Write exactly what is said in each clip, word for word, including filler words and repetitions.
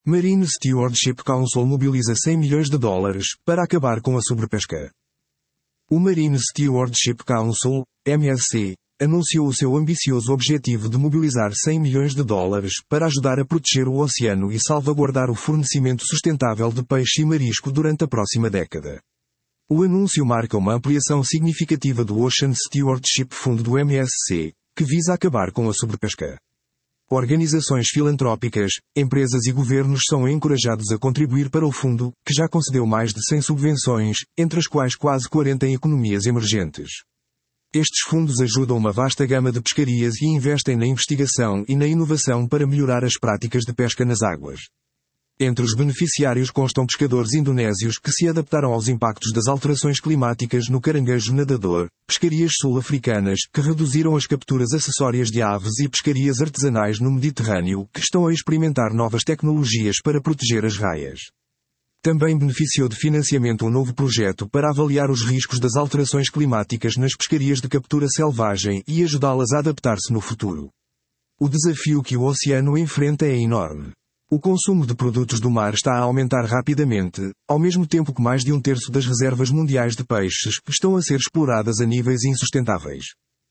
Marine Stewardship Council mobiliza cem milhões de dólares para acabar com a sobrepesca. O Marine Stewardship Council, M S C, anunciou o seu ambicioso objetivo de mobilizar cem milhões de dólares para ajudar a proteger o oceano e salvaguardar o fornecimento sustentável de peixe e marisco durante a próxima década. O anúncio marca uma ampliação significativa do Ocean Stewardship Fund do M S C, que visa acabar com a sobrepesca. Organizações filantrópicas, empresas e governos são encorajados a contribuir para o fundo, que já concedeu mais de cem subvenções, entre as quais quase quarenta em economias emergentes. Estes fundos ajudam uma vasta gama de pescarias e investem na investigação e na inovação para melhorar as práticas de pesca nas águas. Entre os beneficiários constam pescadores indonésios que se adaptaram aos impactos das alterações climáticas no caranguejo nadador, pescarias sul-africanas que reduziram as capturas acessórias de aves e pescarias artesanais no Mediterrâneo que estão a experimentar novas tecnologias para proteger as raias. Também beneficiou de financiamento um novo projeto para avaliar os riscos das alterações climáticas nas pescarias de captura selvagem e ajudá-las a adaptar-se no futuro. O desafio que o oceano enfrenta é enorme. O consumo de produtos do mar está a aumentar rapidamente, ao mesmo tempo que mais de um terço das reservas mundiais de peixes estão a ser exploradas a níveis insustentáveis.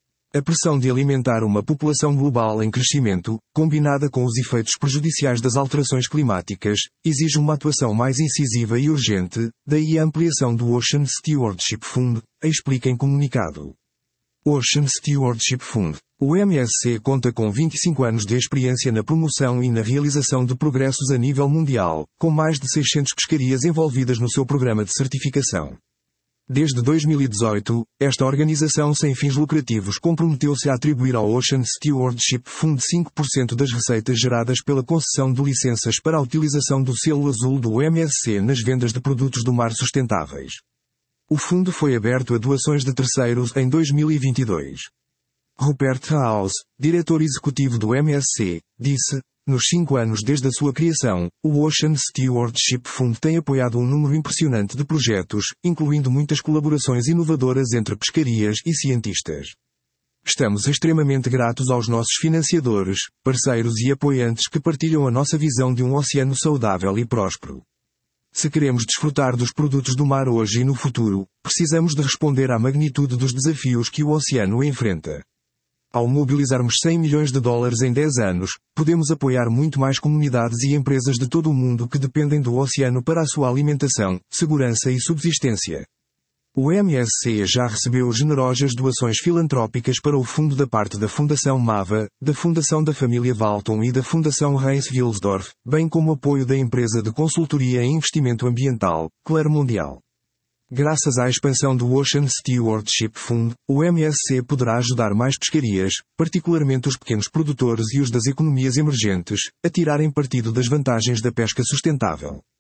A pressão de alimentar uma população global em crescimento, combinada com os efeitos prejudiciais das alterações climáticas, exige uma atuação mais incisiva e urgente, daí a ampliação do Ocean Stewardship Fund, explica em comunicado. Ocean Stewardship Fund. O M S C conta com vinte e cinco anos de experiência na promoção e na realização de progressos a nível mundial, com mais de seiscentas pescarias envolvidas no seu programa de certificação. Desde dois mil e dezoito, esta organização sem fins lucrativos comprometeu-se a atribuir ao Ocean Stewardship Fund cinco por cento das receitas geradas pela concessão de licenças para a utilização do selo azul do M S C nas vendas de produtos do mar sustentáveis. O fundo foi aberto a doações de terceiros em dois mil e vinte e dois. Rupert House, diretor executivo do M S C, disse: nos cinco anos desde a sua criação, o Ocean Stewardship Fund tem apoiado um número impressionante de projetos, incluindo muitas colaborações inovadoras entre pescarias e cientistas. Estamos extremamente gratos aos nossos financiadores, parceiros e apoiantes que partilham a nossa visão de um oceano saudável e próspero. Se queremos desfrutar dos produtos do mar hoje e no futuro, precisamos de responder à magnitude dos desafios que o oceano enfrenta. Ao mobilizarmos cem milhões de dólares em dez anos, podemos apoiar muito mais comunidades e empresas de todo o mundo que dependem do oceano para a sua alimentação, segurança e subsistência. O M S C já recebeu generosas doações filantrópicas para o fundo da parte da Fundação Mava, da Fundação da Família Walton e da Fundação Reis-Wilsdorf, bem como apoio da empresa de consultoria em investimento ambiental, Clare Mundial. Graças à expansão do Ocean Stewardship Fund, o M S C poderá ajudar mais pescarias, particularmente os pequenos produtores e os das economias emergentes, a tirarem partido das vantagens da pesca sustentável.